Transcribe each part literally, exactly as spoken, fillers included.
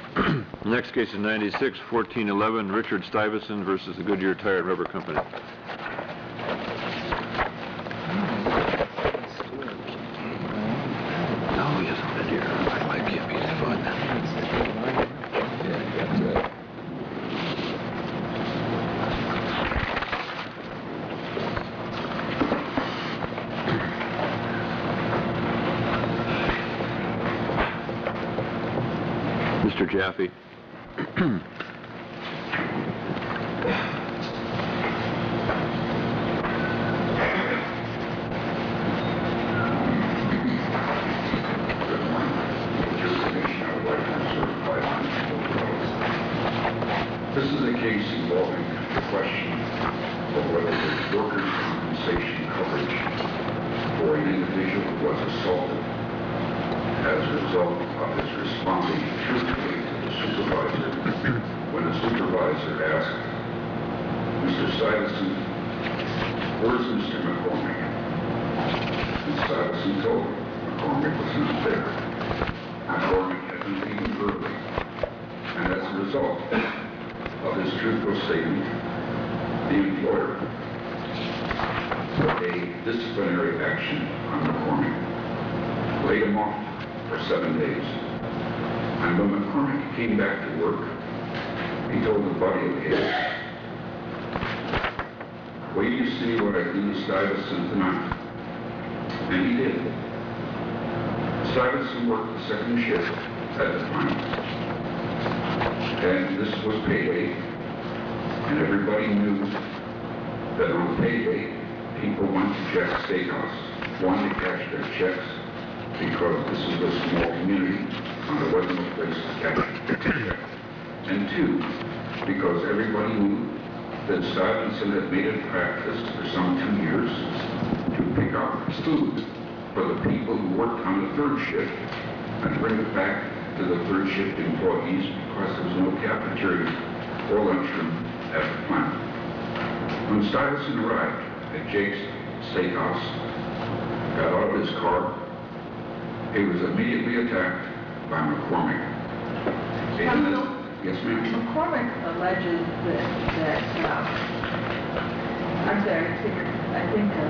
The next case is ninety-six fourteen eleven, Richard Stuyvesant versus the Goodyear Tire and Rubber Company. No, he hasn't been here. I like him. He's fun. Yeah, got that. Mister Jaffe. This is a case involving the question of whether there's workers' compensation coverage for an individual who was assaulted as a result of his responding truthfully to the supervisor when the supervisor asked, "Mister Stuyvesant, where's Mister McCormick?" And Stuyvesant told him McCormick was not there. McCormick had been leaving early, and as a result of his truthful statement, the employer took a disciplinary action on McCormick, laid him off for seven days. And when McCormick came back to work, he told a buddy of his, "Wait till you see what I do to Stuyvesant tonight." And he did. Stuyvesant worked the second shift at the time. And this was payday, and everybody knew that on payday, people went to Jack's Steakhouse, one, to cash their checks, because this is a small community, and there wasn't a place to cash their checks. And two, because everybody knew that Stuyvesant had made it practice for some two years to pick up food for the people who worked on the third shift and bring it back to the third shift employees because there was no cafeteria or lunchroom at the plant. When Stuyvesant arrived at Jake's Steakhouse, got out of his car, he was immediately attacked by McCormick. And then, yes, ma'am? McCormick alleges that, that uh, I'm sorry, I think, I think uh,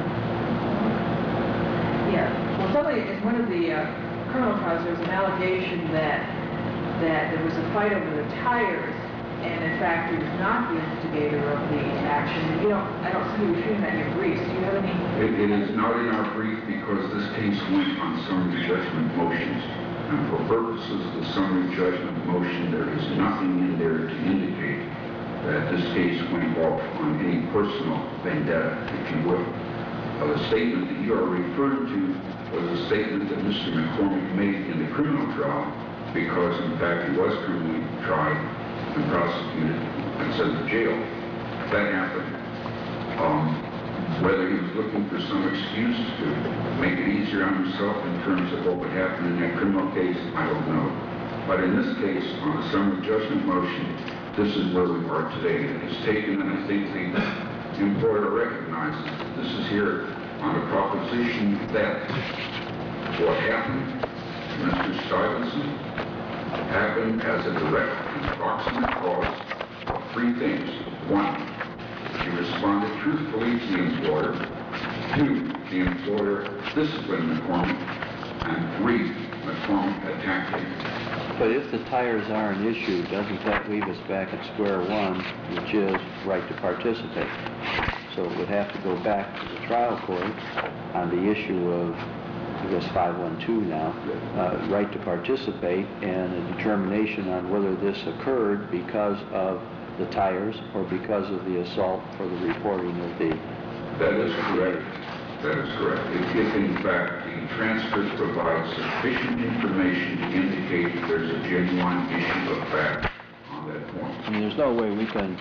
yeah, well, somebody, in one of the uh, criminal trials, there was an allegation that that there was a fight over the tires, and in fact, he was not the instigator of the action. You don't, I don't see you refuting that in your briefs. Do you have any? It, it is not in our brief because this case went on summary judgment motions. And for purposes of the summary judgment motion, there is nothing in there to indicate that this case went off on any personal vendetta, if you will. Uh, the statement that you are referring to was a statement that Mister McCormick made in the criminal trial, because in fact he was criminally tried and prosecuted and sent to jail. That happened. Um, whether he was looking for some excuse to make it easier on himself in terms of what would happen in that criminal case, I don't know. But in this case, on the summary judgment motion, this is where we are today. It is taken, and I think the employer recognizes that this is here on the proposition that what happened to Mister Stuyvesant happened as a direct and proximate cause of three things. One, he responded truthfully to the employer. Two, the employer disciplined McCormick. And three, McCormick attacked him. But if the tires are an issue, doesn't that leave us back at square one, which is right to participate? So it would have to go back to the trial court on the issue of, I guess, five one two now, uh, right to participate, and a determination on whether this occurred because of the tires or because of the assault for the reporting of the... That is correct. That is correct. If, if in fact the transcript provides sufficient information to indicate that there's a genuine issue of fact on that point. I mean, there's no way we can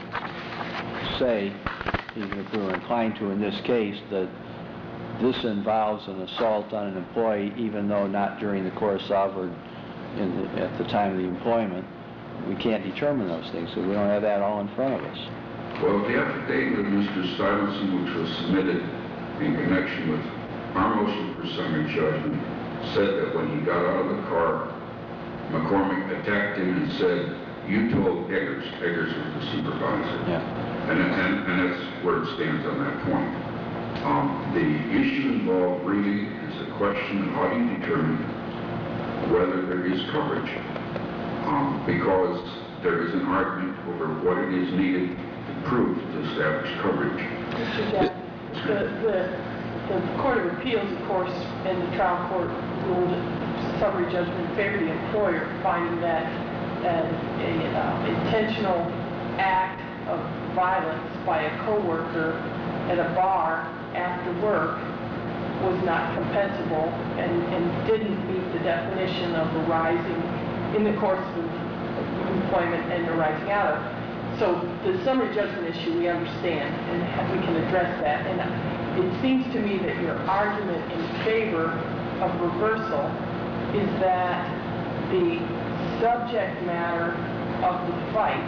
say, even if we were inclined to in this case, that this involves an assault on an employee, even though not during the course of or in the, at the time of the employment. We can't determine those things, so we don't have that all in front of us. Well, the affidavit of Mister Stuyvesant, which was submitted in connection with our motion for summary judgment, said that when he got out of the car, McCormick attacked him and said, "You told Eggers." Eggers was the supervisor. Yeah. And, and, and that's where it stands on that point. Um, the issue involved really is a question of how do you determine whether there is coverage. Um, because there is an argument over what it is needed to prove to establish coverage. Mister Jackson, the, the, the Court of Appeals, of course, and the trial court ruled summary judgment in favor of the employer, finding that an a, uh, intentional act of violence by a coworker at a bar after work was not compensable and, and didn't meet the definition of arising in the course of employment and arising out of. So the summary judgment issue we understand and we can address that. And it seems to me that your argument in favor of reversal is that the subject matter of the fight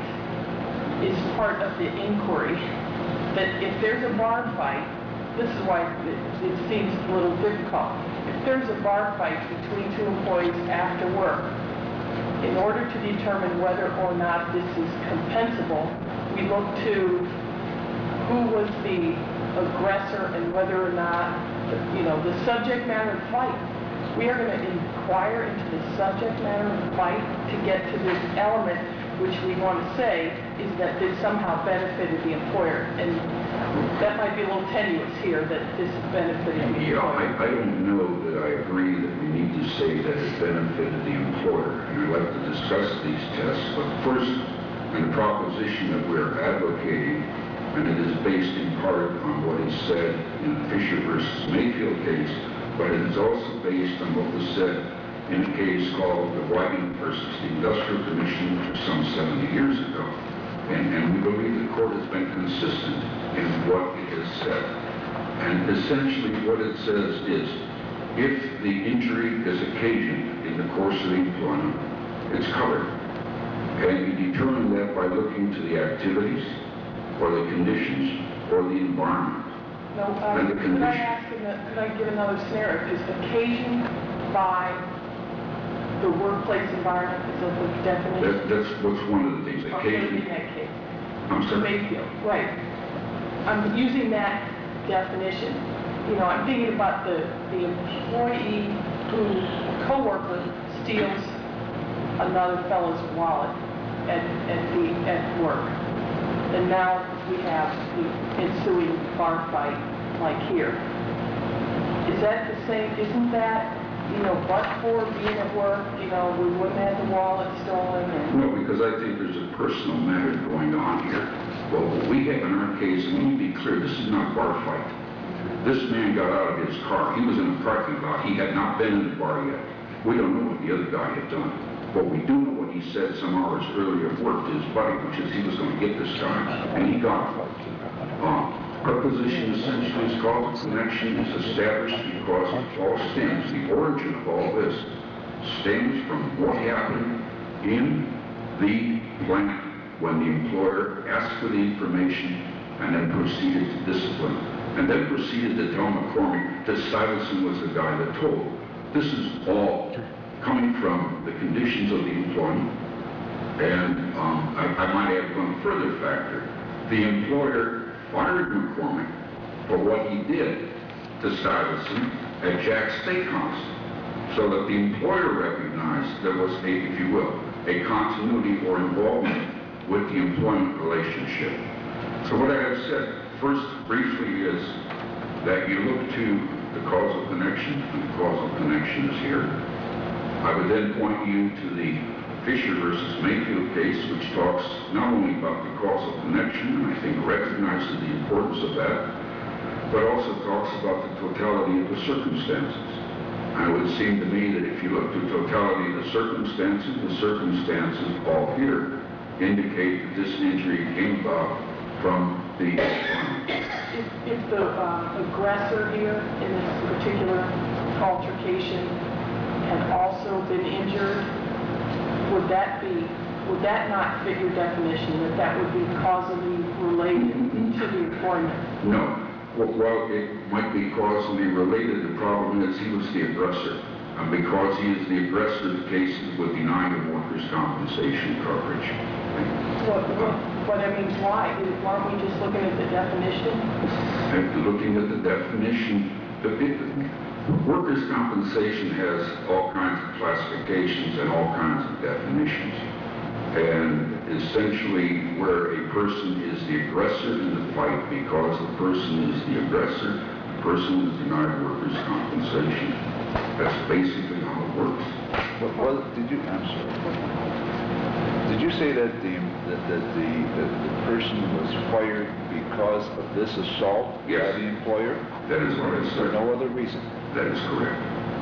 is part of the inquiry. That if there's a bar fight, this is why it, it seems a little difficult. If there's a bar fight between two employees after work, in order to determine whether or not this is compensable, we look to who was the aggressor and whether or not, you know, the subject matter of the fight. We are going to inquire into the subject matter of the fight to get to this element which we want to say is that this somehow benefited the employer. And that might be a little tenuous here, that this benefited the Yeah, employer. I, I don't know that I agree that we need to say that it benefited the employer. And I'd like to discuss these tests, but first, the proposition that we're advocating, and it is based in part on what is said in the Fisher versus Mayfield case, but it is also based on what was said in a case called the Wyden versus the Industrial Commission some seventy years ago. And, and we believe the court has been consistent in what it has said. And essentially what it says is, if the injury is occasioned in the course of the employment, it's covered. And you determine that by looking to the activities, or the conditions, or the environment. No, um, And the could I condition. ask, in the- could I give another scenario? Is occasioned by the workplace environment, is that the definition? That, that's what's one of the things. Or could it be in Occasion, that case? I'm sorry. Mayfield, right. I'm using that definition. You know, I'm thinking about the, the employee who, a coworker steals another fellow's wallet at, at the, at work. And now we have the ensuing bar fight like here. Is that the same, isn't that, you know, but for being at work, you know, we wouldn't have the wallet stolen and... No, because I think there's a personal matter going on here. Well, what we have in our case, and we need to be clear, this is not a bar fight. This man got out of his car. He was in a parking lot. He had not been in the bar yet. We don't know what the other guy had done. But we do know what he said some hours earlier at work to his buddy, which is he was going to get this guy, and he got him. Uh, our position essentially is causal connection is established because it all stems, the origin of all this stems from what happened in the plant when the employer asked for the information and then proceeded to discipline. And then proceeded to tell McCormick that Stuyvesant was the guy that told. This is all coming from the conditions of the employment. And um, I, I might add one further factor. The employer fired McCormick for what he did to Stuyvesant at Jack's Steakhouse, so that the employer recognized there was a, if you will, a continuity or involvement with the employment relationship. So what I have said, first briefly, is that you look to the causal connection, and the causal connection is here. I would then point you to the Fisher versus Mayfield case, which talks not only about the causal connection, and I think recognizes the importance of that, but also talks about the totality of the circumstances. And it would seem to me that if you look at the totality of the circumstances, the circumstances all here indicate that this injury came about from the employment. If, if the uh, aggressor here in this particular altercation had also been injured, would that be, would that not fit your definition, that that would be causally related to the employment? No. Well, well, it might be causally related. The problem is he was the aggressor. and because he is the aggressor, the cases would deny him workers' compensation coverage. What, what, what I mean, why? Aren't we just looking at the definition? After looking at the definition, the, it, workers' compensation has all kinds of classifications and all kinds of definitions. And essentially, where a person is the aggressor in the fight because the person is the aggressor, the person is denied workers' compensation. That's basically how it works. Well, well, did you, I'm sorry. Did you say that the, that, that the, that the person was fired because of this assault Yes. by the employer? That is what I For said. no other reason? That is correct.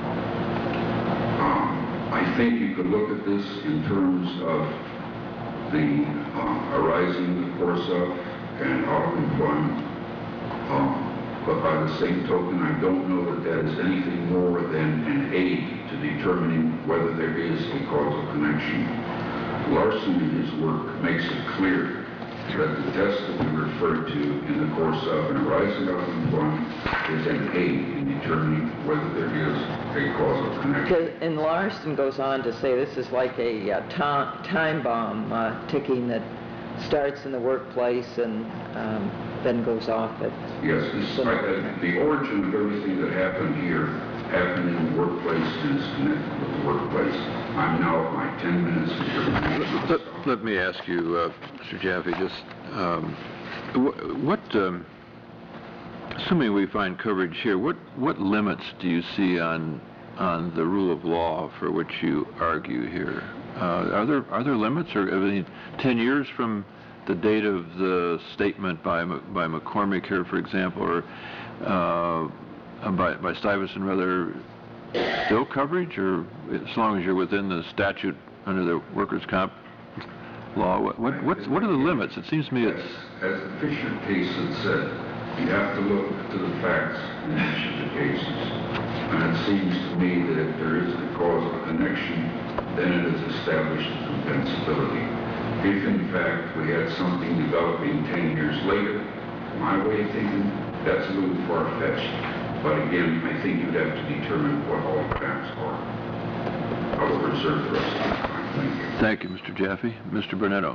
Um, I think you could look at this in terms of the uh, arising in the course of and out of employment. Um, but by the same token, I don't know that that is anything more than an aid to determining whether there is a causal connection. Larson in his work makes it clear that the test that we refer to in the course of and arising out of employment is an aid in determining whether there is a causal connection. Because- And Larson goes on to say this is like a uh, ti- time bomb uh, ticking that starts in the workplace and um, then goes off at... Yes, this, I, uh, the origin of everything that happened here happened in the workplace and is connected with the workplace. I'm now at my ten minutes. Let, let me ask you, uh, Mister Jaffe, just um, wh- what, um, assuming we find coverage here, what, what limits do you see on on the rule of law for which you argue here? Uh, are there are there limits, or I mean, ten years from the date of the statement by by McCormick here, for example, or uh, by by Stuyvesant, rather, still coverage, or as long as you're within the statute under the workers' comp law? What what what's, what are the limits? It seems to me it's As the Fisher case had said, you have to look to the facts in each of the cases. And it seems to me that if there is a causal connection, then it is established compensability. If in fact we had something developing ten years later, my way of thinking, that's a little far-fetched. But again, I think you'd have to determine what all the facts are. I will reserve the rest of the time. Thank you. Thank you, Mister Jaffe. Mister Burnetto.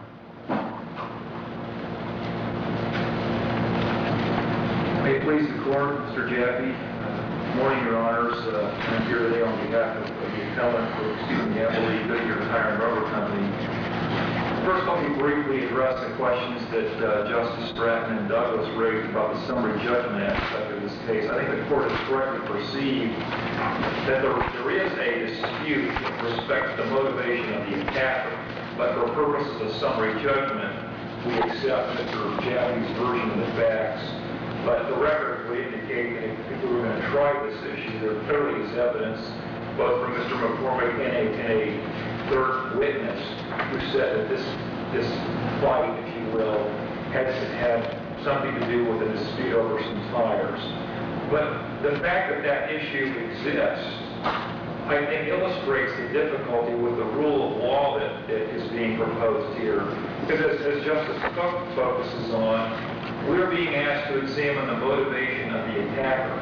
May it please the court, Mister Jaffe. Good morning, Your Honors. Uh, I'm here today on behalf of of the appellant for, excuse me, the Appellee Goodyear Tire and Rubber Company. First, let me briefly address the questions that uh, Justice Stratton and Douglas raised about the summary judgment aspect of this case. I think the court has correctly perceived that there, there is a dispute with respect to the motivation of the attacker, but for purposes of summary judgment, we accept Mister Jaffe's version of the facts. But the record would indicate that if we were going to try this issue, there clearly is evidence, both from Mister McCormick and a, and a third witness, who said that this this fight, if you will, had had something to do with a dispute over some tires. But the fact that that issue exists, I think, illustrates the difficulty with the rule of law that, that is being proposed here. Because as, as Justice Cook focuses on, we're being asked to examine the motivation of the attacker.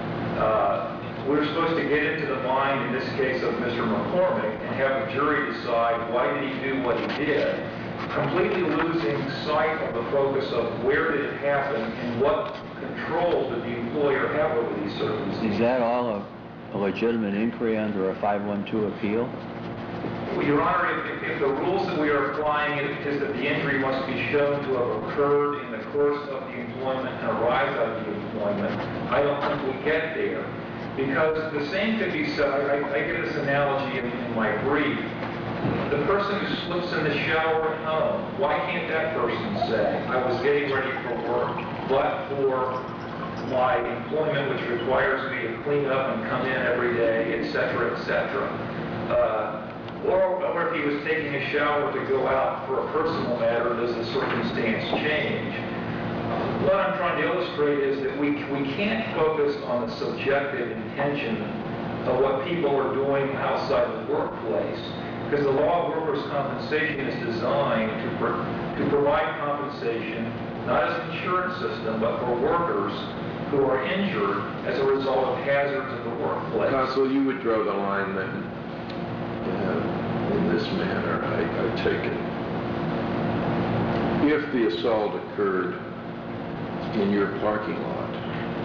Uh, we're supposed to get into the mind, in this case, of Mister McCormick and have the jury decide why did he do what he did, completely losing sight of the focus of where did it happen and what controls did the employer have over these circumstances. Is that all a, a legitimate inquiry under a five one two appeal? Well, Your Honor, if, if the rules that we are applying is that the injury must be shown to have occurred in the course of the employment and arise out of the employment, I don't think we get there. Because the same could be said, I, I give this analogy in, in my brief. The person who slips in the shower at home, why can't that person say, I was getting ready for work, but for my employment, which requires me to clean up and come in every day, et cetera, et cetera. Uh, Or, or if he was taking a shower to go out for a personal matter, does the circumstance change? What I'm trying to illustrate is that we, we can't focus on the subjective intention of what people are doing outside the workplace, because the law of workers' compensation is designed to, pro, to provide compensation, not as an insurance system, but for workers who are injured as a result of hazards in the workplace. Counsel, you would draw the line then uh, in this manner, I, I take it. If the assault occurred in your parking lot,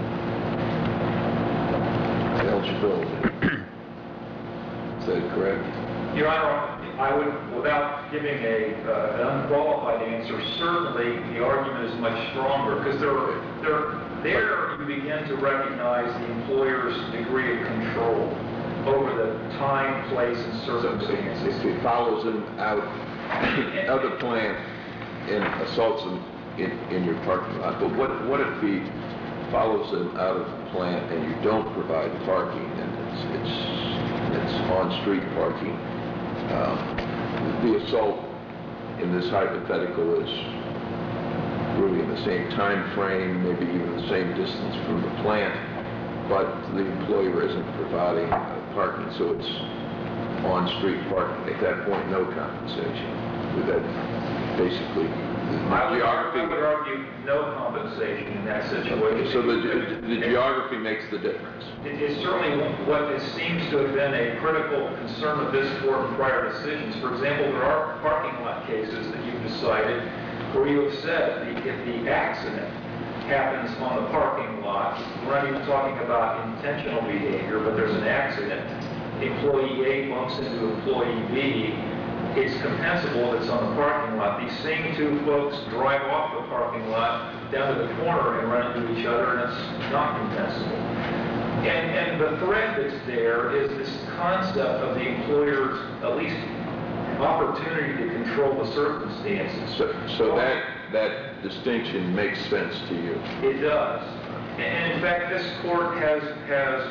eligibility, is that correct? Your Honor, I would, without giving a, uh, an unqualified answer, certainly the argument is much stronger, because there, there, there you begin to recognize the employer's degree of control over the time, place, and circumstances. If he follows him out of the plant and assaults him in, in your parking lot, but what, what if he follows him out of the plant and you don't provide parking, and it's, it's, it's on-street parking? Um, the assault in this hypothetical is really in the same time frame, maybe even the same distance from the plant, but the employer isn't providing uh, parking, so it's on-street parking. At that point, no compensation. Would that basically, the I would, geography... I would argue no compensation in that situation. Okay, so the, the geography makes the difference. It is certainly what it seems to have been a critical concern of this court in prior decisions. For example, there are parking lot cases that you've decided where you have said the, if the accident happens on the parking lot, we're not even talking about intentional behavior, but there's an accident, employee A bumps into employee B, it's compensable if it's on the parking lot. These same two folks drive off the parking lot down to the corner and run into each other, and it's not compensable. And, and the thread that's there is this concept of the employer's, at least, opportunity to control the circumstances. So, so that, that distinction makes sense to you? It does. And in fact, this court has, has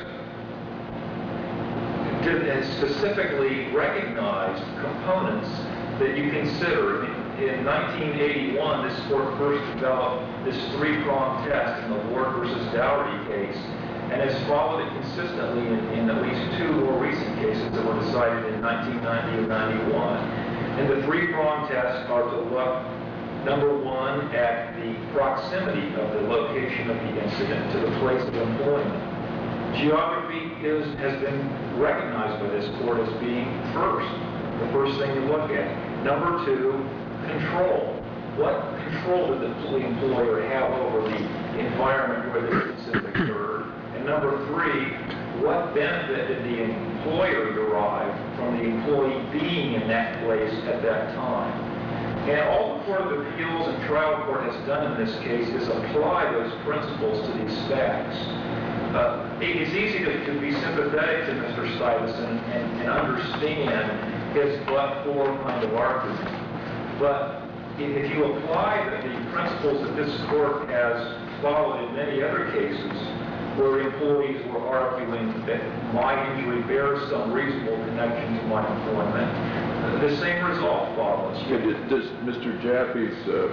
has specifically recognized components that you consider. In, in nineteen eighty-one, this court first developed this three-pronged test in the Ward versus Dougherty case, and has followed it consistently in, in at least two more recent cases that were decided in nineteen ninety and ninety-one. And the three-pronged tests are to look, number one, at the proximity of the location of the incident to the place of employment. Geography is, has been recognized by this court as being first, the first thing you look at. Number two, control. What control did the employer have over the environment where the incident occurred? And number three, what benefit did the employer derive from the employee being in that place at that time? And all the Court of Appeals and trial court has done in this case is apply those principles to these facts. Uh, it's easy to, to be sympathetic to Mister Stuyvesant and, and understand his but-for kind of argument. But if you apply the, the principles that this court has followed in many other cases, where employees were arguing that my injury bears some reasonable connection to my employment, the same result follows. Yeah, does, does Mister Jaffe's uh,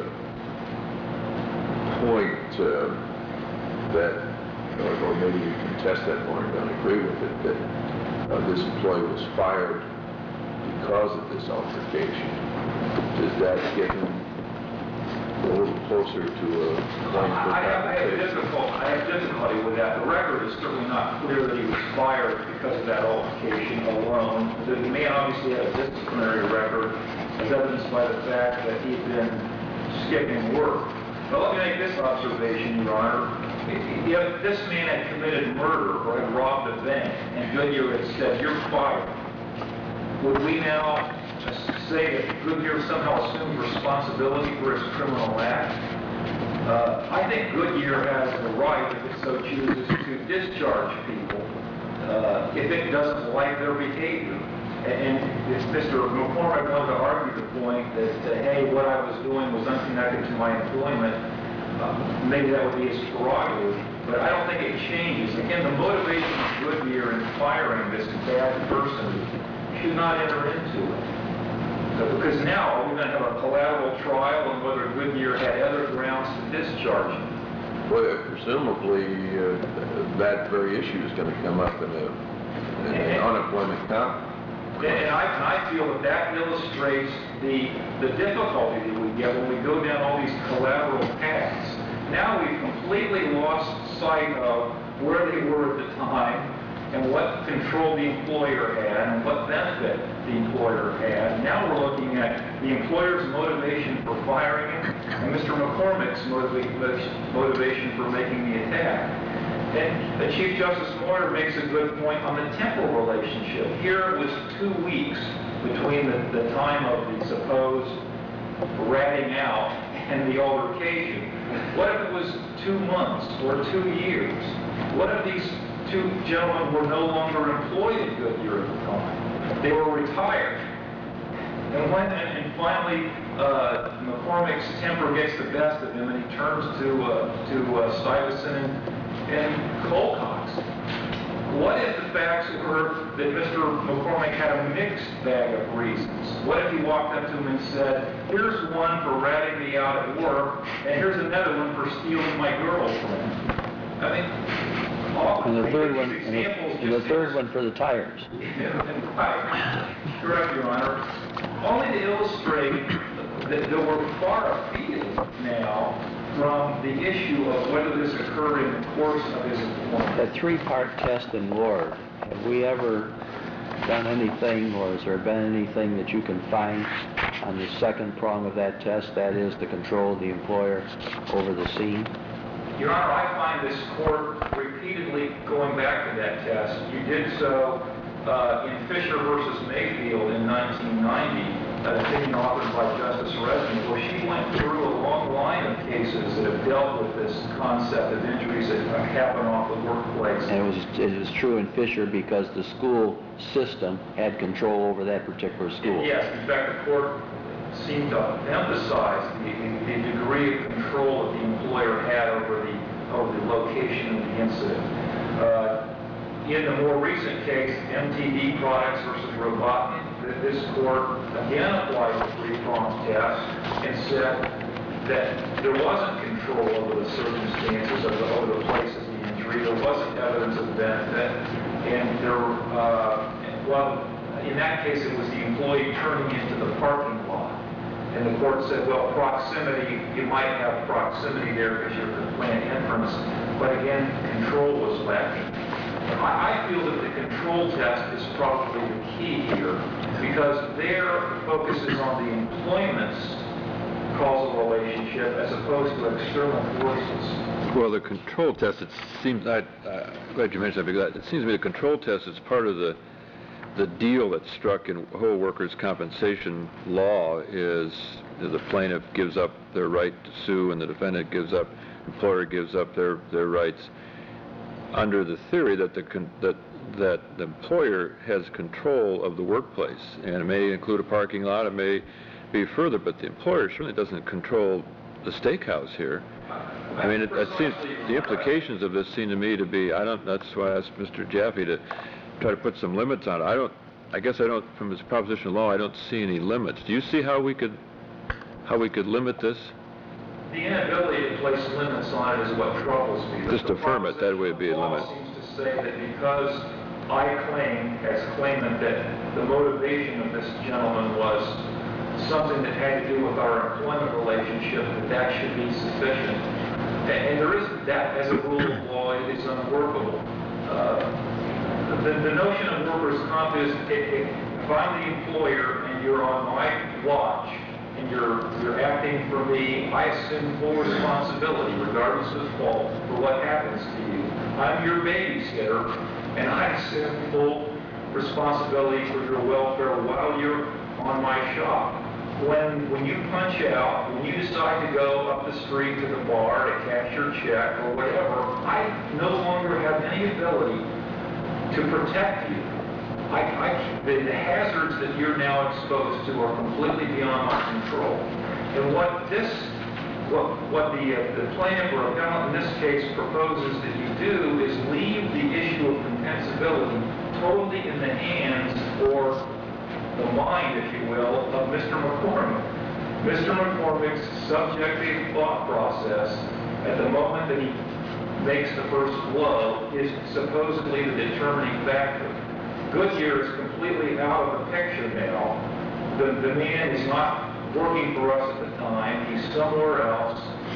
point uh, that, or, or maybe you can test that point, don't agree with it, that uh, this employee was fired because of this altercation, does that get him a little closer to a claim for I have, I have compensation? difficulty, I have difficulty with that. The record is certainly not clear that he was fired because of that altercation alone. The man obviously had a disciplinary record, as evidenced by the fact that he'd been skipping work. But let me make this observation, Your Honor. If this man had committed murder or had robbed a bank, and Goodyear had said, "You're fired," would we now say that Goodyear somehow assumed responsibility for his criminal act? Uh, I think Goodyear has the right, if it so chooses, to discharge people uh, if it doesn't like their behavior. And if Mister McCormick wanted to argue the point that, uh, hey, what I was doing was unconnected to my employment, uh, maybe that would be his prerogative, but I don't think it changes. Again, the motivation of Goodyear in firing this bad person should not enter into it. So, because now we're going to have a collateral trial on whether Goodyear had other grounds to discharge him. Well, presumably uh, that very issue is going to come up in, a, in an unemployment comp. And I, I feel that that illustrates the, the difficulty that we get when we go down all these collateral paths. Now we've completely lost sight of where they were at the time and what control the employer had and what benefit the employer had. Now we're looking at the employer's motivation for firing him and Mister McCormick's motiva- motivation for making the attack. And the Chief Justice Moyer makes a good point on the temporal relationship. Here it was two weeks between the, the time of the supposed ratting out and the altercation. What if it was two months or two years? What if these two gentlemen were no longer employed at Goodyear at the time? They were retired. And when, and, and finally, uh, McCormick's temper gets the best of him, and he turns to uh, to uh, Stuyvesant and, and Colcox. What if the facts were that Mister McCormick had a mixed bag of reasons? What if he walked up to him and said, "Here's one for ratting me out at work, and here's another one for stealing my girlfriend"? I mean, all And the third these one, and the, examples and the just- third one for the tires. Right. Correct, Your Honor. Only to illustrate that, that we're far afield now from the issue of whether this occurred in the course of his employment. That three-part test in Ward, have we ever done anything, or has there been anything that you can find on the second prong of that test, that is the control of the employer over the scene? Your Honor, I find this court repeatedly going back to that test. You did so uh, in Fisher versus Mayfield in nineteen ninety, an opinion authored by Justice Resnick, where she went through a long line of cases that have dealt with this concept of injuries that happen off the workplace. And it was, it was true in Fisher because the school system had control over that particular school. Yes, in fact, the court seemed to emphasize the, the degree of control that the employer had over the, over the location of the incident. Uh, in the more recent case, M T D Products versus Robotnik, this court again applied the three-pronged test and said that there wasn't control over the circumstances of the, over the place of the injury. There wasn't evidence of benefit, and there, uh, well, in that case, it was the employee turning into the parking lot. And the court said, well, proximity, you might have proximity there because you're the plant entrance, but again, control was lacking. I, I feel that the control test is probably the key here because their focus is on the employment's causal relationship as opposed to external forces. Well, the control test, it seems, I, uh, glad you mentioned that, because it seems to me the control test is part of the the deal that's struck in whole workers' compensation law is, is the plaintiff gives up their right to sue and the defendant gives up, employer gives up their, their rights under the theory that the con, that that the employer has control of the workplace, and it may include a parking lot, it may be further, but the employer certainly doesn't control the steakhouse here. I mean, it, it seems the implications of this seem to me to be, I don't, that's why I asked Mister Jaffe to try to put some limits on it. I don't, I guess I don't, from this proposition of law, I don't see any limits. Do you see how we could, how we could limit this? The inability to place limits on it is what troubles me. Just affirm it, that way it'd be a limit. The law seems to say that because I claim, as claimant, that the motivation of this gentleman was something that had to do with our employment relationship, that that should be sufficient. And, and there is that, as a rule of law, it is unworkable. Uh, the, the notion of workers' comp is, if, if I'm the employer and you're on my watch, and you're, you're acting for me, I assume full responsibility, regardless of fault, for what happens to you. I'm your babysitter, and I assume full responsibility for your welfare while you're on my shop. When, when you punch out, when you decide to go up the street to the bar to cash your check or whatever, I no longer have any ability to protect you. I, I, the, the hazards that you're now exposed to are completely beyond my control. And what this, what, what the, uh, the plaintiff or appellant in this case proposes that you do is leave the issue of compensability totally in the hands or the mind, if you will, of Mister McCormick. Mister McCormick's subjective thought process at the moment that he makes the first blow is supposedly the determining factor. Goodyear is completely out of the picture now. The, the man is not working for us at the time. He's somewhere else.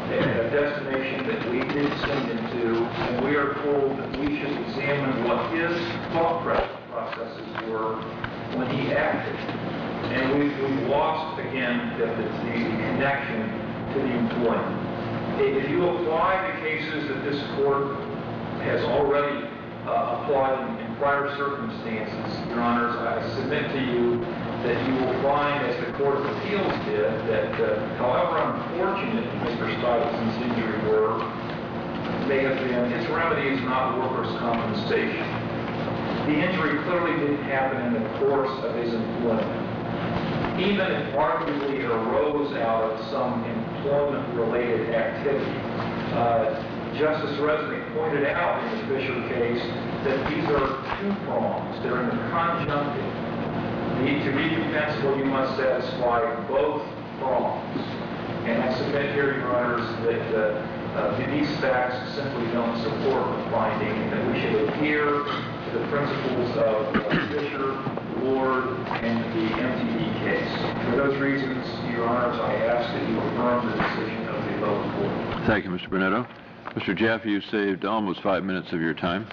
at a destination that we did send him to, and we are told that we should examine what his thought processes were when he acted. And we've, we've lost, again, the, the connection to the employment. If you apply the cases that this court has already uh, applied in, in prior circumstances, Your Honors, I submit to you that you will find, as the Court of Appeals did, that uh, however unfortunate Mister Stuyvesant's injury were, may have been, its remedy is not workers' compensation. The injury clearly didn't happen in the course of his employment. Even if arguably it arose out of some employment-related activity. Uh, Justice Resnick pointed out in the Fisher case that these are two prongs. They're in the conjunctive. The, to be defensible, you must satisfy both prongs. And I submit here, Your Honors, that uh, uh, these facts simply don't support the finding, and that we should adhere to the principles of uh, Fisher, Ward, and the M T E case. For those reasons, Your Honors, I ask that you affirm the decision of the appellate court. Thank you, Mister Bonetto. Mister Jaffe, you saved almost five minutes of your time.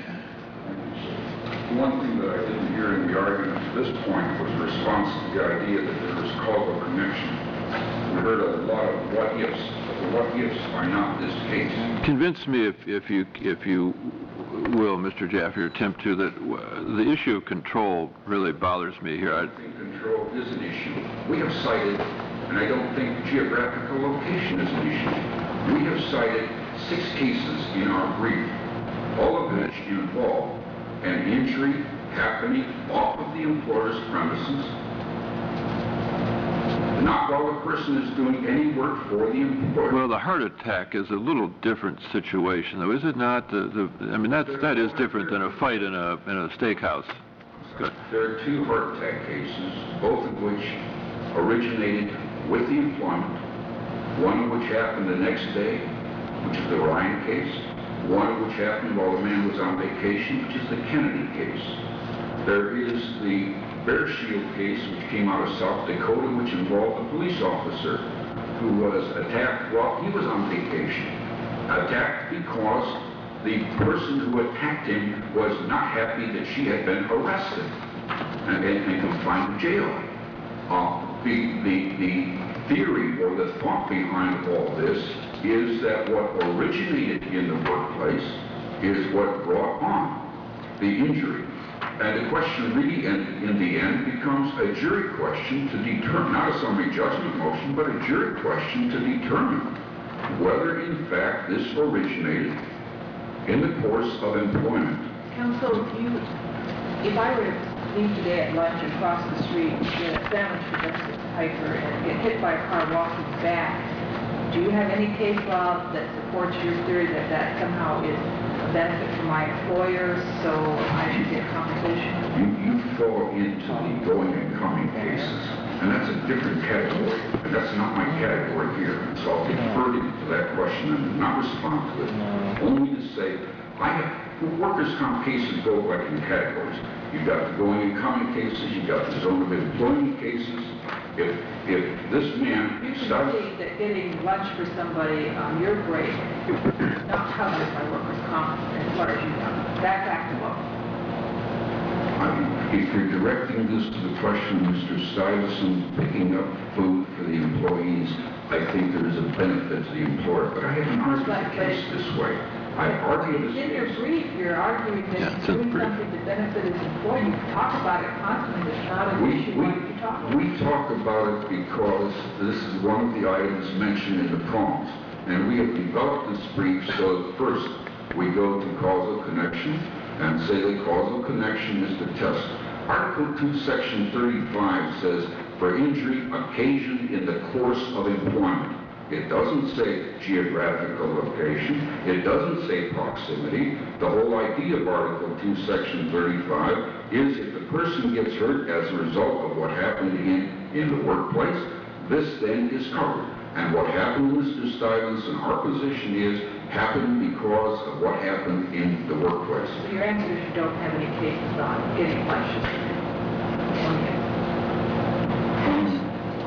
One thing that I didn't hear in the argument to this point was a response to the idea that there was causal connection. We heard a lot of what ifs, but the what ifs are not this case. Convince me, if, if you if you will, Mister Jaffe, or attempt to, that uh, the issue of control really bothers me here. I think control is an issue. We have cited, and I don't think geographical location is an issue. We have cited six cases in our brief, all of which involve an injury happening off of the employer's premises, not while the person is doing any work for the employer. Well, the heart attack is a little different situation, though, is it not? The, the, I mean, that's, that is different than a fight in a, in a steakhouse. Good. There are two heart attack cases, both of which originated with the employment, one of which happened the next day, which is the Ryan case, one of which happened while the man was on vacation, which is the Kennedy case. There is the Bear Shield case, which came out of South Dakota, which involved a police officer who was attacked while he was on vacation. Attacked because the person who attacked him was not happy that she had been arrested and, and, and confined to jail. Uh, the, the, the theory or the thought behind all this is that what originated in the workplace is what brought on the injury. And the question really, in, in the end, becomes a jury question to determine, not a summary judgment motion, but a jury question to determine whether, in fact, this originated in the course of employment. Counsel, if you, if I were to leave today at lunch and cross the street, get a sandwich for Justice Piper, and get hit by a car walking back, do you have any case law that supports your theory that that somehow is a benefit for my employer, so I should get compensation? You, you fall into the going and coming cases, and that's a different category, and that's not my category here. So I'll defer to that question and not respond to it. Only to say, I have, workers' comp cases go like in categories. You've got the going and coming cases, you've got the zone of employment cases. If, if this man You can starts... see that getting lunch for somebody on your break is not covered by workers' comp as far as you know. That's actable. I mean, if you're directing this to the question of Mister Stuyvesant picking up food for the employees, I think there is a benefit to the employer. But I haven't argued the case this way. I argued this In your case. brief, you're arguing that Yeah, he's it's in the doing brief. something to benefit his employee. You talk about it constantly. It's not an We, issue. we, Why don't you talk about it? we talk about it because this is one of the items mentioned in the prongs. And we have developed this brief so that first we go to causal connection and say the causal connection is the test. Article two, Section thirty-five says, for injury occasioned in the course of employment. It doesn't say geographical location. It doesn't say proximity. The whole idea of Article two, Section thirty-five is if the person gets hurt as a result of what happened in, in the workplace, this then is covered. And what happened to Mister Stuyvesant, our position is, happened because of what happened in the workplace. So your answer is you don't have any cases on getting lunches. I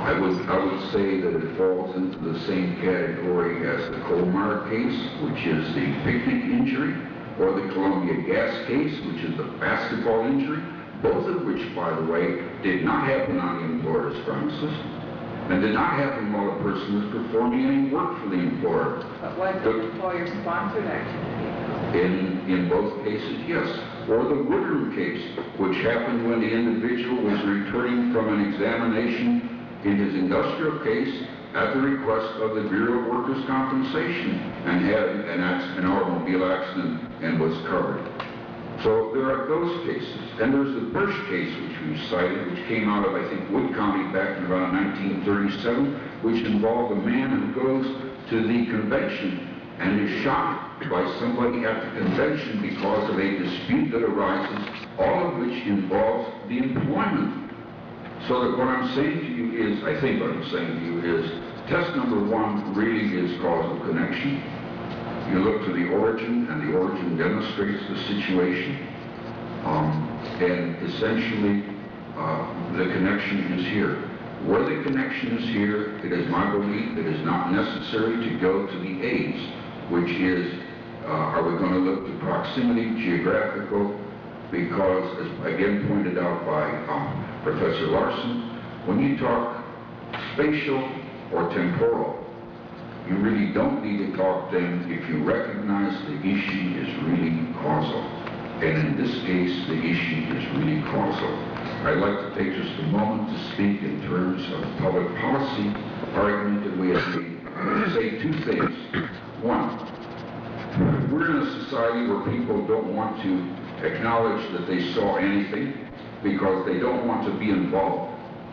I would, I would say that it falls into the same category as the Colmar case, which is the picnic injury, or the Columbia Gas case, which is the basketball injury, both of which, by the way, did not happen on the employer's premises, and did not happen while the person was performing any work for the employer. But was the employer-sponsored activity? In, in both cases, yes. Or the Woodrum case, which happened when the individual was returning from an examination in his industrial case at the request of the Bureau of Workers' Compensation and had an, accident, an automobile accident and was covered. So there are those cases. And there's the Birch case, which we cited, which came out of, I think, Wood County back in about nineteen thirty-seven, which involved a man who goes to the convention and is shot by somebody at the convention because of a dispute that arises, all of which involves the employment. So that what I'm saying to you is, I think what I'm saying to you is, test number one really is causal connection. You look to the origin, and the origin demonstrates the situation. Um, and essentially, uh, the connection is here. Where the connection is here, it is my belief it is not necessary to go to the aids, which is, uh, are we going to look to proximity, geographical, because, as again pointed out by um, Professor Larson, when you talk spatial or temporal, you really don't need to talk then if you recognize the issue is really causal. And in this case, the issue is really causal. I'd like to take just a moment to speak in terms of the public policy argument that we have made. Say two things. One, we're in a society where people don't want to acknowledge that they saw anything because they don't want to be involved.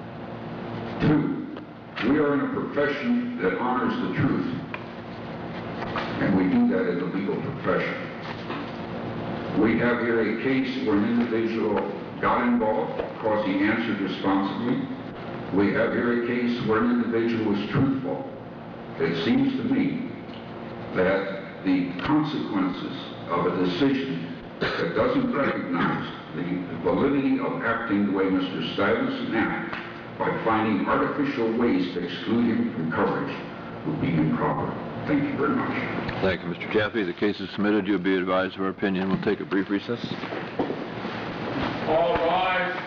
Two, we are in a profession that honors the truth, and we do that in the legal profession. We have here a case where an individual got involved because he answered responsibly. We have here a case where an individual was truthful. It seems to me that the consequences of a decision that doesn't recognize the validity of acting the way Mister Stuyvesant acted by finding artificial ways to exclude him from coverage would be improper. Thank you very much. Thank you, Mister Jaffe. The case is submitted. You'll be advised of our opinion. We'll take a brief recess. All rise.